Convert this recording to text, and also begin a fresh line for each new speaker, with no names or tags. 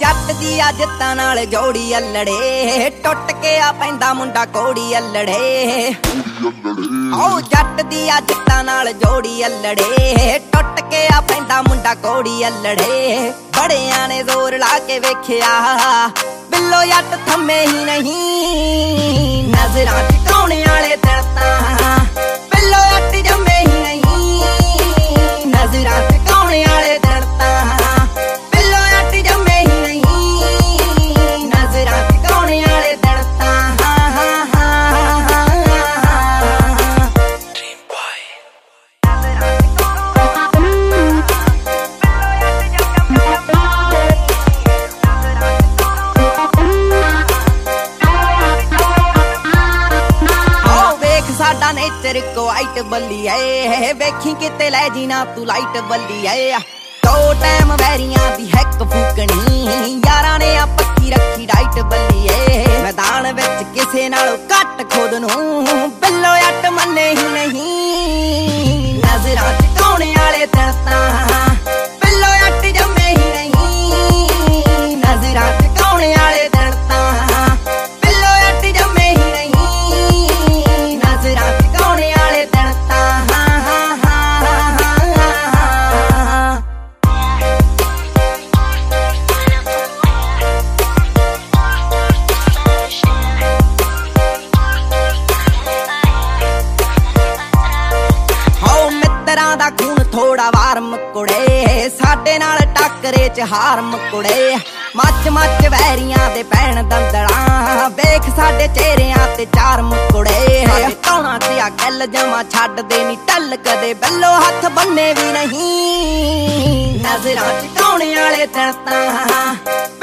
जट दी आ जित्तां नाल जोड़ी अल्लड़े टुट के आ पैंदा मुंडा कोड़ी अल्लड़े ओ जट दी आ जित्तां नाल जोड़ी अल्लड़े टुट के आ पैंदा मुंडा कोड़ी अल्लड़े बड़ियां ने जोर ला के वेखिया बिल्लो जट थम्मे ही नहीं नजरां टिकाउणे वाले दरता बिल्लो जट जम्मे ही नहीं नजरां टिकाउणे वाले दरता साडा नेचर को वाइट बल्ली है वेखी किते लै जी ना तू लाइट बल्ली है दो टाइम वैरियां दी हैक फूकनी यारां ने आ पक्की रखी डाइट बल्ली है मैदान विच किसे नालों घट खुद नूं बिल्लो जट मन्ने ही नहीं नजरां टिकाउणे वाले दरता बिल्लो जट जम्मे ही नहीं नजरां टिकाउणे वाले दरता बिल्लो जट जम्मे ही नहीं नजरां टिकाउणे वाले दरता दा खून थोड़ा वारम कुड़े साडे नाल टक्करे च हार मुकुड़े मच मच वैरियां दे पैण दंदड़ा वेख साडे चेहरियां ते चार मुकुड़े तौणा ते आ गल जमा छड्ड दे नी टल कदे बिल्लो हथ बन्ने भी नहीं नजरां टिकाउणे वाले दरता